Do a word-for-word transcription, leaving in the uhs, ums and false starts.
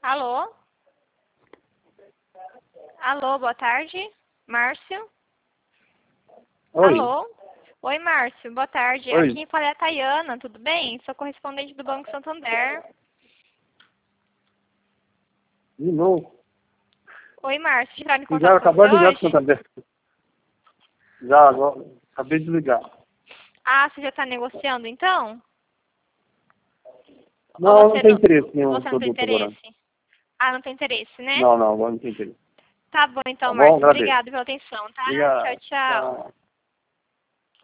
Alô? Alô, boa tarde. Márcio? Oi. Alô? Oi, Márcio, boa tarde. Oi. Aqui quem fala é a Tayana, tudo bem? Sou correspondente do Banco Santander. De novo. Oi, Márcio, já entraram em Já contato com acabou você de ligar pro hoje? Santander. Já, agora. Acabei de ligar. Ah, você já está negociando, então? Não, Ou não você tem não, interesse nenhum no você não tem produto agora. interesse? Ah, não tem interesse, né? Não, não, agora não tem interesse. Tá bom, então, Tá bom? Márcio. Agradeço. Obrigada pela atenção, tá? Tchau, Obrigado. tchau. Tchau.